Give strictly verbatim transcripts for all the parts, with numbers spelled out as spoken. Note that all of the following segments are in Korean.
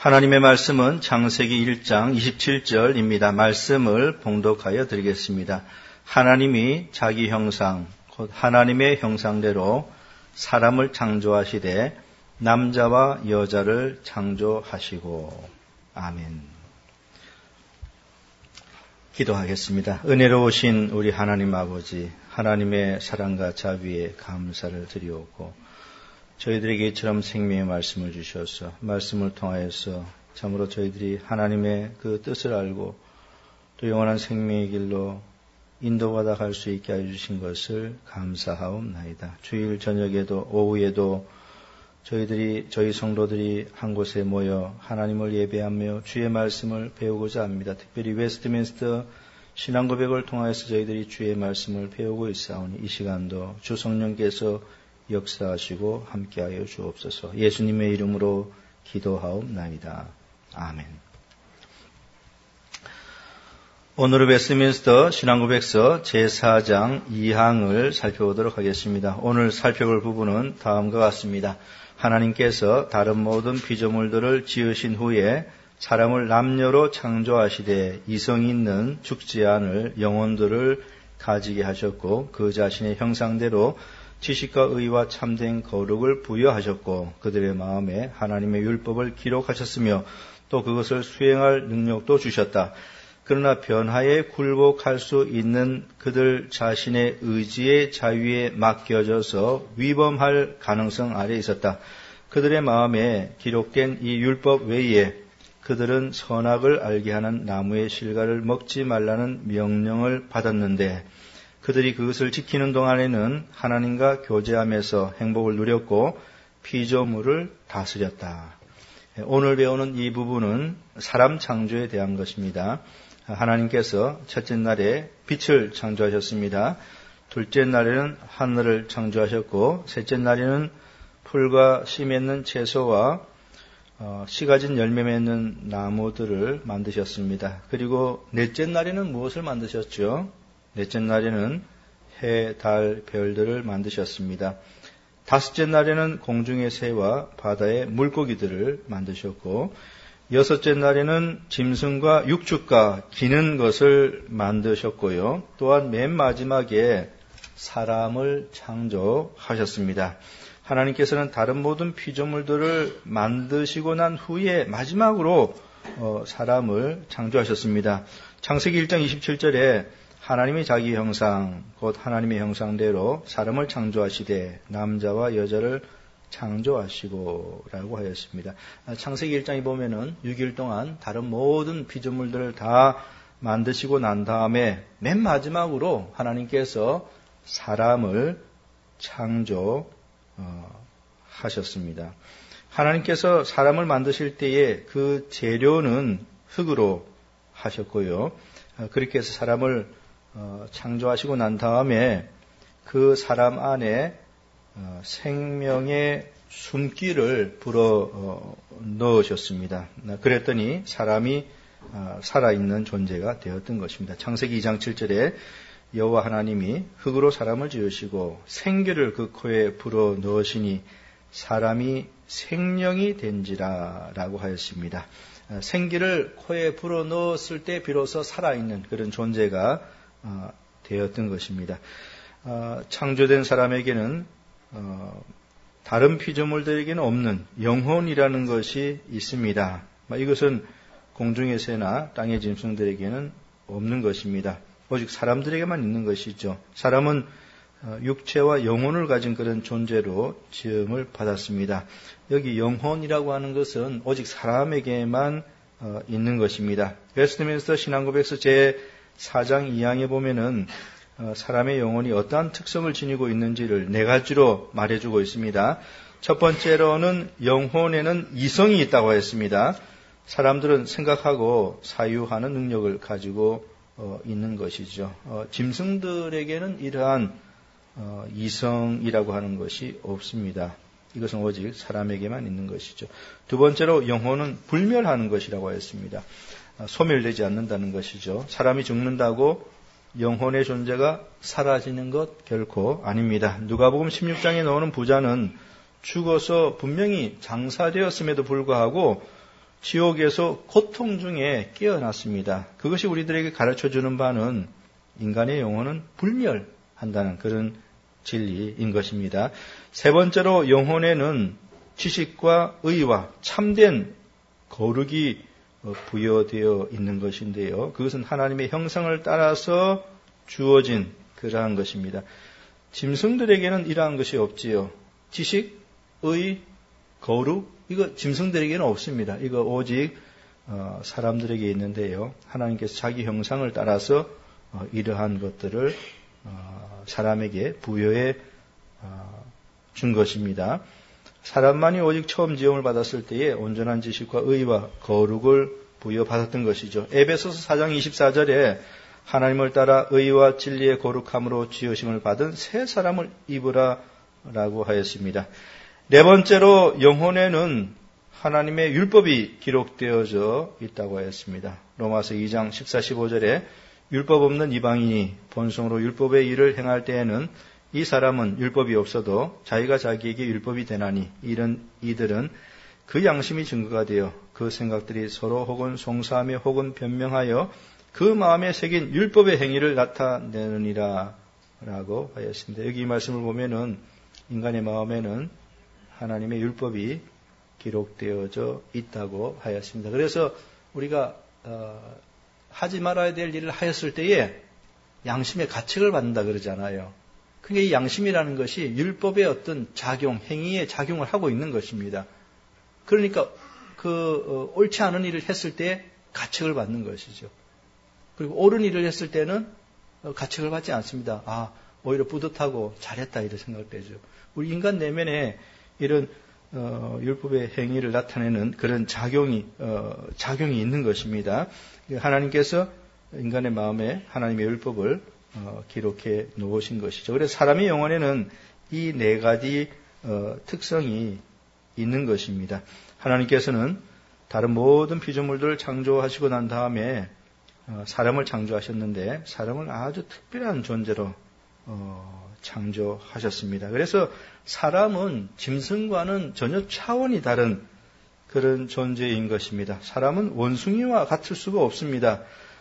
하나님의 말씀은 창세기 일 장 이십칠 절입니다. 말씀을 봉독하여 드리겠습니다. 하나님이 자기 형상, 곧 하나님의 형상대로 사람을 창조하시되 남자와 여자를 창조하시고. 아멘. 기도하겠습니다. 은혜로우신 우리 하나님 아버지, 하나님의 사랑과 자비에 감사를 드리오고 저희들에게 이처럼 생명의 말씀을 주셔서 말씀을 통하여서 참으로 저희들이 하나님의 그 뜻을 알고 또 영원한 생명의 길로 인도받아 갈 수 있게 해주신 것을 감사하옵나이다. 주일 저녁에도 오후에도 저희들이 저희 성도들이 한 곳에 모여 하나님을 예배하며 주의 말씀을 배우고자 합니다. 특별히 웨스트민스터 신앙고백을 통하여서 저희들이 주의 말씀을 배우고 있사오니 이 시간도 주 성령께서 역사하시고 함께하여 주옵소서. 예수님의 이름으로 기도하옵나이다. 아멘. 오늘은 웨스트민스터 신앙고백서 제사 장 이 항을 살펴보도록 하겠습니다. 오늘 살펴볼 부분은 다음과 같습니다. 하나님께서 다른 모든 피조물들을 지으신 후에 사람을 남녀로 창조하시되 이성이 있는 죽지 않을 영혼들을 가지게 하셨고 그 자신의 형상대로 지식과 의와 참된 거룩을 부여하셨고 그들의 마음에 하나님의 율법을 기록하셨으며 또 그것을 수행할 능력도 주셨다. 그러나 변화에 굴복할 수 있는 그들 자신의 의지의 자유에 맡겨져서 위범할 가능성 아래에 있었다. 그들의 마음에 기록된 이 율법 외에 그들은 선악을 알게 하는 나무의 실과를 먹지 말라는 명령을 받았는데 그들이 그것을 지키는 동안에는 하나님과 교제하면서 행복을 누렸고 피조물을 다스렸다. 오늘 배우는 이 부분은 사람 창조에 대한 것입니다. 하나님께서 첫째 날에 빛을 창조하셨습니다. 둘째 날에는 하늘을 창조하셨고 셋째 날에는 풀과 씨 맺는 채소와 어, 씨 가진 열매 맺는 나무들을 만드셨습니다. 그리고 넷째 날에는 무엇을 만드셨죠? 넷째 날에는 해, 달, 별들을 만드셨습니다. 다섯째 날에는 공중의 새와 바다의 물고기들을 만드셨고 여섯째 날에는 짐승과 육축과 기는 것을 만드셨고요. 또한 맨 마지막에 사람을 창조하셨습니다. 하나님께서는 다른 모든 피조물들을 만드시고 난 후에 마지막으로 사람을 창조하셨습니다. 창세기 일 장 이십칠 절에 하나님이 자기 형상, 곧 하나님의 형상대로 사람을 창조하시되 남자와 여자를 창조하시고 라고 하였습니다. 창세기 일 장에 보면은 육 일 동안 다른 모든 피조물들을 다 만드시고 난 다음에 맨 마지막으로 하나님께서 사람을 창조하셨습니다. 하나님께서 사람을 만드실 때에 그 재료는 흙으로 하셨고요. 그렇게 해서 사람을 창조하시고 난 다음에 그 사람 안에 생명의 숨기를 불어 넣으셨습니다. 그랬더니 사람이 살아있는 존재가 되었던 것입니다. 창세기 이 장 칠 절에 여호와 하나님이 흙으로 사람을 지으시고 생기를 그 코에 불어 넣으시니 사람이 생명이 된지라 라고 하였습니다. 생기를 코에 불어 넣었을 때 비로소 살아있는 그런 존재가 되었던 것입니다. 창조된 사람에게는 다른 피조물들에게는 없는 영혼이라는 것이 있습니다. 이것은 공중의 새나 땅의 짐승들에게는 없는 것입니다. 오직 사람들에게만 있는 것이죠. 사람은 육체와 영혼을 가진 그런 존재로 지음을 받았습니다. 여기 영혼이라고 하는 것은 오직 사람에게만 있는 것입니다. 웨스트민스터 신앙고백서 제사 장 이 항에 보면은 사람의 영혼이 어떠한 특성을 지니고 있는지를 네 가지로 말해주고 있습니다. 첫 번째로는 영혼에는 이성이 있다고 했습니다. 사람들은 생각하고 사유하는 능력을 가지고 있는 것이죠. 짐승들에게는 이러한 이성이라고 하는 것이 없습니다. 이것은 오직 사람에게만 있는 것이죠. 두 번째로 영혼은 불멸하는 것이라고 했습니다. 소멸되지 않는다는 것이죠. 사람이 죽는다고 영혼의 존재가 사라지는 것 결코 아닙니다. 누가복음 십육 장에 나오는 부자는 죽어서 분명히 장사되었음에도 불구하고 지옥에서 고통 중에 깨어났습니다. 그것이 우리들에게 가르쳐주는 바는 인간의 영혼은 불멸한다는 그런 진리인 것입니다. 세 번째로 영혼에는 지식과 의와 참된 거룩이 부여되어 있는 것인데요. 그것은 하나님의 형상을 따라서 주어진 그러한 것입니다. 짐승들에게는 이러한 것이 없지요. 지식, 의, 거룩, 이거 짐승들에게는 없습니다. 이거 오직 사람들에게 있는데요. 하나님께서 자기 형상을 따라서 이러한 것들을 사람에게 부여해 준 것입니다. 사람만이 오직 처음 지음을 받았을 때에 온전한 지식과 의와 거룩을 부여받았던 것이죠. 에베소서 사 장 이십사 절에 하나님을 따라 의와 진리의 거룩함으로 지으심을 받은 새 사람을 입으라 라고 하였습니다. 네 번째로 영혼에는 하나님의 율법이 기록되어져 있다고 하였습니다. 로마서 이 장 십사, 십오 절에 율법 없는 이방인이 본성으로 율법의 일을 행할 때에는 이 사람은 율법이 없어도 자기가 자기에게 율법이 되나니 이런 이들은 그 양심이 증거가 되어 그 생각들이 서로 혹은 송사하며 혹은 변명하여 그 마음에 새긴 율법의 행위를 나타내느니라 라고 하였습니다. 여기 이 말씀을 보면은 인간의 마음에는 하나님의 율법이 기록되어져 있다고 하였습니다. 그래서 우리가 어, 하지 말아야 될 일을 하였을 때에 양심의 가책을 받는다 그러잖아요. 그러니까 이 양심이라는 것이 율법의 어떤 작용, 행위에 작용을 하고 있는 것입니다. 그러니까 그 어, 옳지 않은 일을 했을 때 가책을 받는 것이죠. 그리고 옳은 일을 했을 때는 어, 가책을 받지 않습니다. 아, 오히려 뿌듯하고 잘했다 이런 생각을 되죠. 우리 인간 내면에 이런 어, 율법의 행위를 나타내는 그런 작용이 어, 작용이 있는 것입니다. 하나님께서 인간의 마음에 하나님의 율법을 어, 기록해 놓으신 것이죠. 그래서 사람의 영혼에는 이 네 가지 어, 특성이 있는 것입니다. 하나님께서는 다른 모든 피조물들을 창조하시고 난 다음에 어, 사람을 창조하셨는데 사람을 아주 특별한 존재로 어, 창조하셨습니다. 그래서 사람은 짐승과는 전혀 차원이 다른 그런 존재인 것입니다. 사람은 원숭이와 같을 수가 없습니다.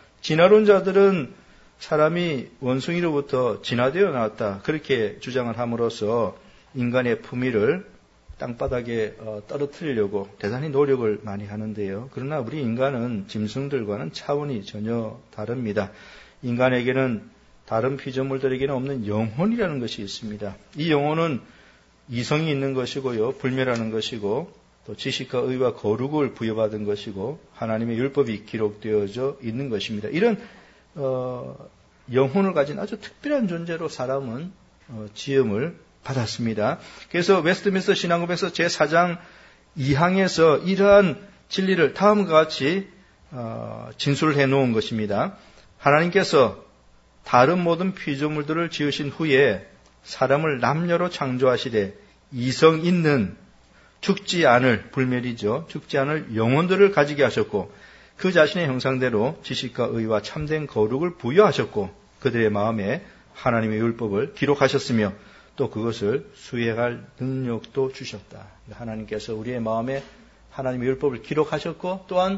진화론자들은 사람이 원숭이로부터 진화되어 나왔다 그렇게 주장을 함으로써 인간의 품위를 땅바닥에 떨어뜨리려고 대단히 노력을 많이 하는데요. 그러나 우리 인간은 짐승들과는 차원이 전혀 다릅니다. 인간에게는 다른 피조물들에게는 없는 영혼이라는 것이 있습니다. 이 영혼은 이성이 있는 것이고요. 불멸하는 것이고 또 지식과 의와 거룩을 부여받은 것이고 하나님의 율법이 기록되어져 있는 것입니다. 이런 어, 영혼을 가진 아주 특별한 존재로 사람은 어, 지음을 받았습니다. 그래서 웨스트민스터 신앙고백서 제사 장 이 항에서 이러한 진리를 다음과 같이 어, 진술을 해놓은 것입니다. 하나님께서 다른 모든 피조물들을 지으신 후에 사람을 남녀로 창조하시되 이성 있는 죽지 않을 불멸이죠. 죽지 않을 영혼들을 가지게 하셨고 그 자신의 형상대로 지식과 의와 참된 거룩을 부여하셨고 그들의 마음에 하나님의 율법을 기록하셨으며 또 그것을 수행할 능력도 주셨다. 하나님께서 우리의 마음에 하나님의 율법을 기록하셨고 또한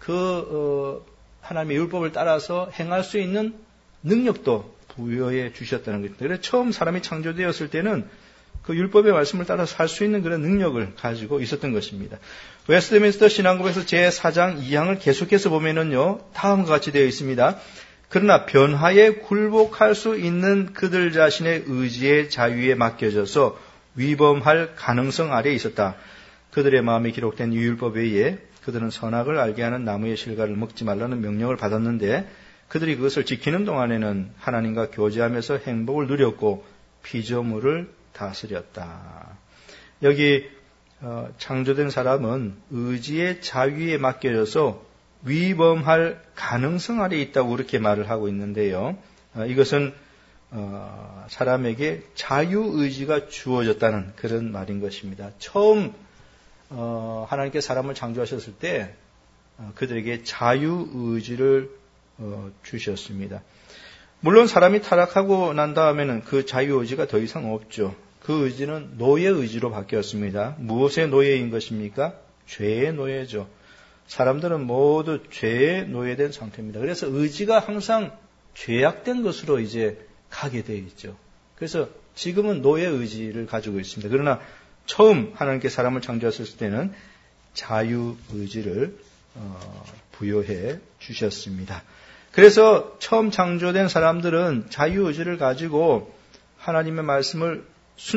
그 어, 하나님의 율법을 따라서 행할 수 있는 능력도 부여해 주셨다는 것입니다. 그래서 처음 사람이 창조되었을 때는 그 율법의 말씀을 따라서 살 수 있는 그런 능력을 가지고 있었던 것입니다. 웨스트민스터 신앙고백서 제사 장 이 항을 계속해서 보면은요, 다음과 같이 되어 있습니다. 그러나 변화에 굴복할 수 있는 그들 자신의 의지의 자유에 맡겨져서 위범할 가능성 아래에 있었다. 그들의 마음에 기록된 이 율법 외에 그들은 선악을 알게 하는 나무의 실과를 먹지 말라는 명령을 받았는데 그들이 그것을 지키는 동안에는 하나님과 교제하면서 행복을 누렸고 피조물을 다스렸다. 여기 어, 창조된 사람은 의지의 자유에 맡겨져서 위범할 가능성 아래에 있다고 그렇게 말을 하고 있는데요. 어, 이것은 어, 사람에게 자유의지가 주어졌다는 그런 말인 것입니다. 처음 어, 하나님께 사람을 창조하셨을 때 어, 그들에게 자유의지를 어, 주셨습니다. 물론 사람이 타락하고 난 다음에는 그 자유의지가 더 이상 없죠. 그 의지는 노예의지로 바뀌었습니다. 무엇의 노예인 것입니까? 죄의 노예죠. 사람들은 모두 죄에 노예된 상태입니다. 그래서 의지가 항상 죄악된 것으로 이제 가게 되어 있죠. 그래서 지금은 노예 의지를 가지고 있습니다. 그러나 처음 하나님께 사람을 창조하셨을 때는 자유 의지를 어, 부여해 주셨습니다. 그래서 처음 창조된 사람들은 자유 의지를 가지고 하나님의 말씀을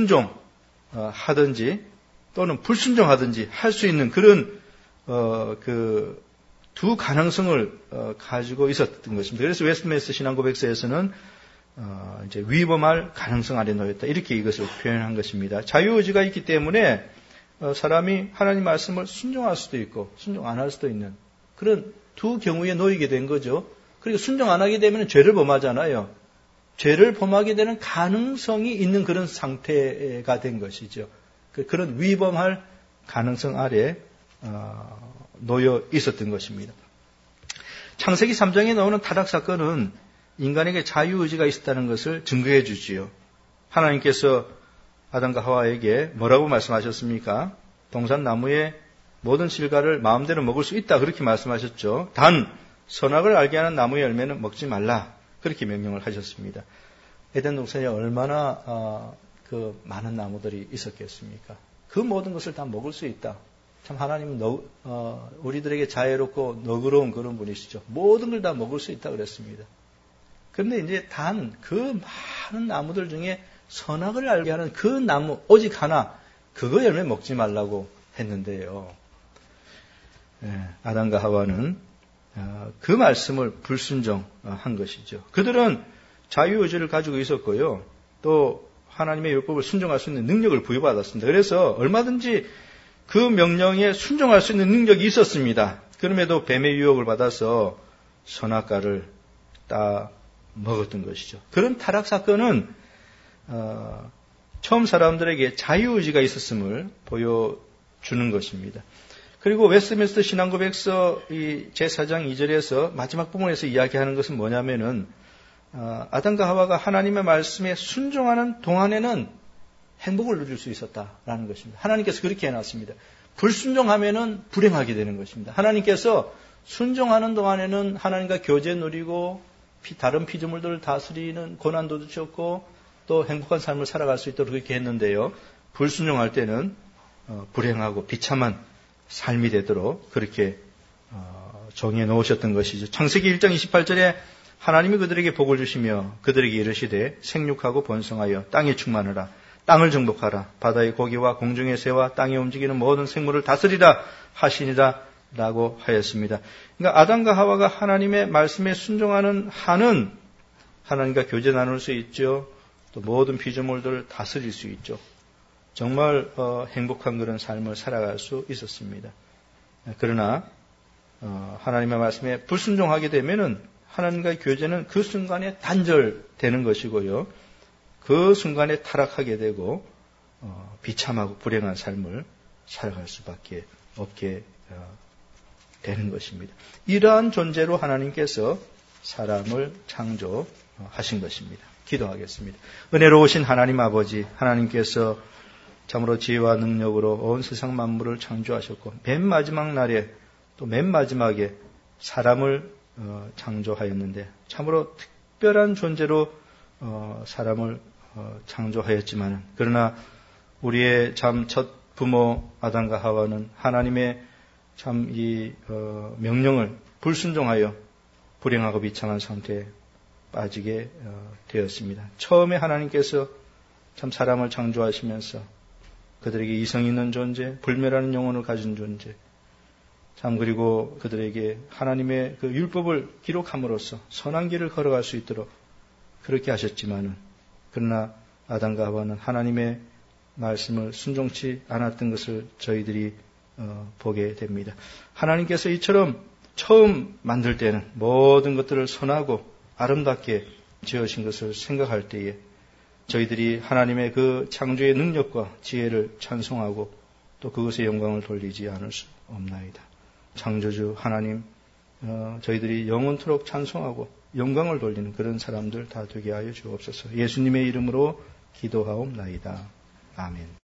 순종하든지 또는 불순종하든지 할 수 있는 그런 어, 그 두 가능성을 어, 가지고 있었던 것입니다. 그래서 웨스트민스터 신앙고백서에서는 어, 이제 위범할 가능성 아래 놓였다. 이렇게 이것을 표현한 것입니다. 자유의지가 있기 때문에 어, 사람이 하나님 말씀을 순종할 수도 있고 순종 안 할 수도 있는 그런 두 경우에 놓이게 된 거죠. 그리고 순종 안 하게 되면 죄를 범하잖아요. 죄를 범하게 되는 가능성이 있는 그런 상태가 된 것이죠. 그, 그런 위범할 가능성 아래 어, 놓여 있었던 것입니다. 창세기 삼 장에 나오는 타락 사건은 인간에게 자유의지가 있었다는 것을 증거해 주지요. 하나님께서 아담과 하와에게 뭐라고 말씀하셨습니까? 동산 나무의 모든 실과를 마음대로 먹을 수 있다 그렇게 말씀하셨죠. 단 선악을 알게 하는 나무의 열매는 먹지 말라 그렇게 명령을 하셨습니다. 에덴 동산에 얼마나 어, 그 많은 나무들이 있었겠습니까? 그 모든 것을 다 먹을 수 있다. 참 하나님은 너, 어, 우리들에게 자애롭고 너그러운 그런 분이시죠. 모든 걸 다 먹을 수 있다 그랬습니다. 그런데 이제 단 그 많은 나무들 중에 선악을 알게 하는 그 나무 오직 하나 그거 열매 먹지 말라고 했는데요. 네, 아담과 하와는 어, 그 말씀을 불순종한 것이죠. 그들은 자유의지를 가지고 있었고요. 또 하나님의 율법을 순종할 수 있는 능력을 부여받았습니다. 그래서 얼마든지 그 명령에 순종할 수 있는 능력이 있었습니다. 그럼에도 뱀의 유혹을 받아서 선악과를 따 먹었던 것이죠. 그런 타락 사건은 어, 처음 사람들에게 자유의지가 있었음을 보여주는 것입니다. 그리고 웨스트민스터 신앙고백서 제사 장 이 절에서 마지막 부분에서 이야기하는 것은 뭐냐면은 어, 아담과 하와가 하나님의 말씀에 순종하는 동안에는 행복을 누릴 수 있었다라는 것입니다. 하나님께서 그렇게 해놨습니다. 불순종하면은 불행하게 되는 것입니다. 하나님께서 순종하는 동안에는 하나님과 교제 누리고 다른 피조물들을 다스리는 고난도 주셨고 또 행복한 삶을 살아갈 수 있도록 그렇게 했는데요. 불순종할 때는 불행하고 비참한 삶이 되도록 그렇게 정해 놓으셨던 것이죠. 창세기 일 장 이십팔 절에 하나님이 그들에게 복을 주시며 그들에게 이르시되 생육하고 번성하여 땅에 충만하라. 땅을 정복하라. 바다의 고기와 공중의 새와 땅에 움직이는 모든 생물을 다스리라 하시니라 라고 하였습니다. 그러니까 아담과 하와가 하나님의 말씀에 순종하는 한은 하나님과 교제 나눌 수 있죠. 또 모든 피조물들을 다스릴 수 있죠. 정말 어, 행복한 그런 삶을 살아갈 수 있었습니다. 그러나 어, 하나님의 말씀에 불순종하게 되면은 하나님과의 교제는 그 순간에 단절되는 것이고요. 그 순간에 타락하게 되고 어, 비참하고 불행한 삶을 살아갈 수밖에 없게 어, 되는 것입니다. 이러한 존재로 하나님께서 사람을 창조하신 것입니다. 기도하겠습니다. 은혜로우신 하나님 아버지, 하나님께서 참으로 지혜와 능력으로 온 세상 만물을 창조하셨고 맨 마지막 날에 또 맨 마지막에 사람을 어, 창조하였는데 참으로 특별한 존재로 어, 사람을 어, 창조하였지만 그러나 우리의 참 첫 부모 아담과 하와는 하나님의 참 이 어, 명령을 불순종하여 불행하고 비참한 상태에 빠지게 어, 되었습니다. 처음에 하나님께서 참 사람을 창조하시면서 그들에게 이성 있는 존재, 불멸하는 영혼을 가진 존재, 참 그리고 그들에게 하나님의 그 율법을 기록함으로써 선한 길을 걸어갈 수 있도록 그렇게 하셨지만은 그러나 아담과 하와는 하나님의 말씀을 순종치 않았던 것을 저희들이 어, 보게 됩니다. 하나님께서 이처럼 처음 만들 때는 모든 것들을 선하고 아름답게 지으신 것을 생각할 때에 저희들이 하나님의 그 창조의 능력과 지혜를 찬송하고 또 그것의 영광을 돌리지 않을 수 없나이다. 창조주 하나님, 어, 저희들이 영원토록 찬송하고 영광을 돌리는 그런 사람들 다 되게 하여 주옵소서. 예수님의 이름으로 기도하옵나이다. 아멘.